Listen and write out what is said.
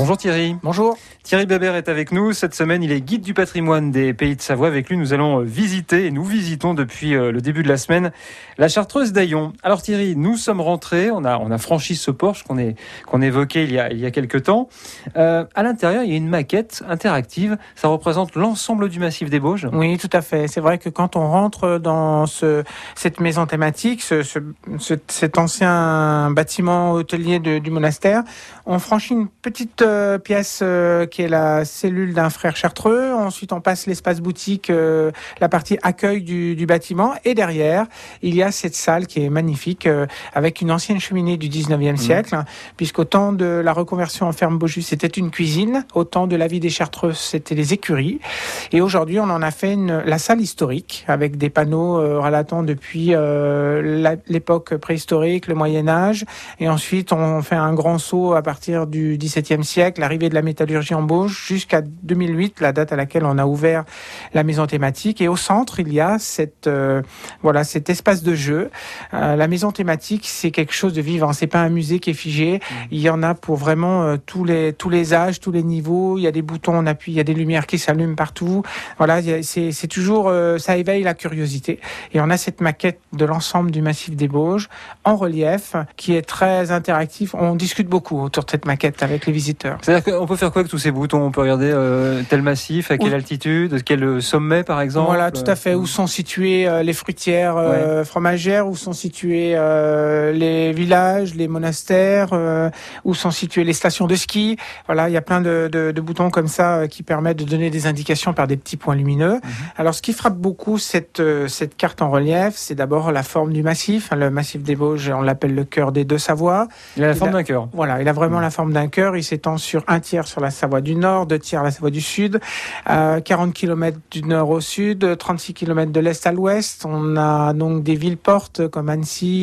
Bonjour Thierry. Bonjour. Thierry Bébert est avec nous. Cette semaine, il est guide du patrimoine des Pays de Savoie. Avec lui, nous allons visiter, et nous visitons depuis le début de la semaine, la Chartreuse d'Aillon. Alors Thierry, nous sommes rentrés, on a franchi ce porche qu'on évoquait il y a quelques temps. À l'intérieur, il y a une maquette interactive. Ça représente l'ensemble du massif des Bauges. Oui, tout à fait. C'est vrai que quand on rentre dans cette maison thématique, cet ancien bâtiment hôtelier du monastère, on franchit une petite pièce qui est la cellule d'un frère chartreux. Ensuite, on passe l'espace boutique, la partie accueil du bâtiment. Et derrière, il y a cette salle qui est magnifique, avec une ancienne cheminée du 19e siècle, puisqu'au temps de la reconversion en ferme Beaujus, c'était une cuisine. Au temps de la vie des chartreux, c'était les écuries. Et aujourd'hui, on en a fait la salle historique, avec des panneaux relatant depuis l'époque préhistorique, le Moyen-Âge. Et ensuite, on fait un grand saut à partir du XVIIe siècle, l'arrivée de la métallurgie en Bauges, jusqu'à 2008, la date à laquelle on a ouvert la maison thématique. Et au centre, il y a cet espace de jeu. La maison thématique, c'est quelque chose de vivant. C'est pas un musée qui est figé. Il y en a pour vraiment tous les âges, tous les niveaux. Il y a des boutons, on appuie, il y a des lumières qui s'allument partout. Voilà, c'est toujours, ça éveille la curiosité. Et on a cette maquette de l'ensemble du massif des Bauges en relief, qui est très interactif. On discute beaucoup autour de cette maquette avec les visiteurs. C'est-à-dire qu'on peut faire quoi avec tous ces boutons? On peut regarder tel massif, à quelle altitude, quel sommet par exemple? Voilà, tout à fait. Où sont situées les fruitières fromagères, où sont situés les villages, les monastères, où sont situées les stations de ski. Voilà, il y a plein de boutons comme ça qui permettent de donner des indications par des petits points lumineux. Alors, ce qui frappe beaucoup cette carte en relief, c'est d'abord la forme du massif. Le massif des Bauges, on l'appelle le cœur des deux Savoies. Il a la forme d'un cœur. Voilà, il a vraiment la forme d'un cœur. Il s'étend sur un tiers sur la Savoie du Nord, 2 tiers la Savoie du Sud, 40 km du nord au sud, 36 km de l'est à l'ouest. On a donc des villes portes comme Annecy,